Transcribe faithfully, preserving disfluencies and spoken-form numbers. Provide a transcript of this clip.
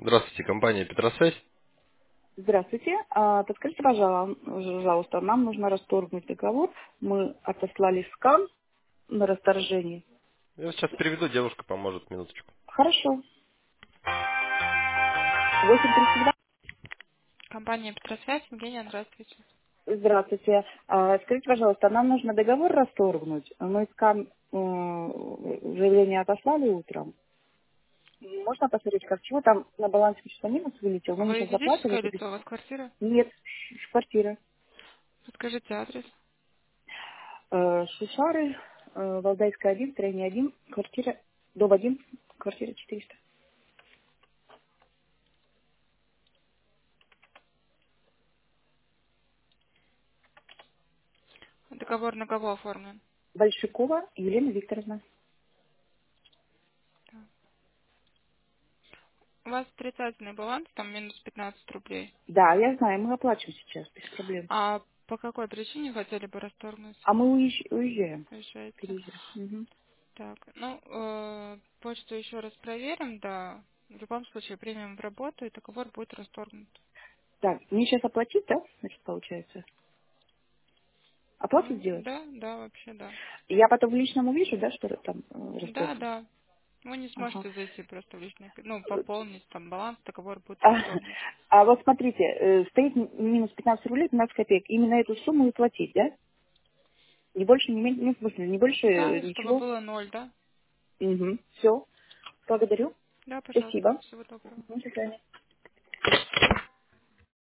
Здравствуйте, компания Петросвязь. Здравствуйте. А, Подскажите, пожалуйста, пожалуйста, нам нужно расторгнуть договор. Мы отослали скан на расторжение. Я вас сейчас переведу, девушка поможет, минуточку. Хорошо. восемь тридцать два. Компания Петросвязь, Евгения, здравствуйте. Здравствуйте. А, Скажите, пожалуйста, нам нужно договор расторгнуть. Мы скан э, заявление отослали утром. Можно посмотреть, как чего там на балансе счета минус вылетел? Мы Вы ничего заплатили, физическое это лицо, без... у вас квартира? Нет, квартира. Подскажите адрес. Э, Шишары, э, Валдайская один, строение один, квартира, дом один, квартира четыреста. Договор на кого оформлен? Большакова Елена Викторовна. У вас отрицательный баланс, там минус пятнадцать рублей. Да, я знаю, мы оплачиваем сейчас, без проблем. А по какой причине хотели бы расторгнуть? А мы уезж- уезжаем. Решается. Переезжаем. Мгм. Так, ну, э, почту еще раз проверим, да. В любом случае примем в работу, и договор будет расторгнут. Так, мне сейчас оплатить, да? Значит, получается. Оплату Ну, сделать? да, да, вообще да. Я потом в личном увижу, да, что там э, Да, расторгнут? да. Вы не Ага. сможете зайти просто в личный, к- ну, пополнить там баланс, договор будет А, расторгнут. а вот смотрите, э, стоит м- минус пятнадцать рублей, пятнадцать копеек. Именно эту сумму и платить, да? Не больше, не меньше, ну, в смысле, не больше э, Да, чтобы ничего. было ноль, да? Угу. Все. Благодарю. Да, пожалуйста. Спасибо. Всего доброго. До свидания.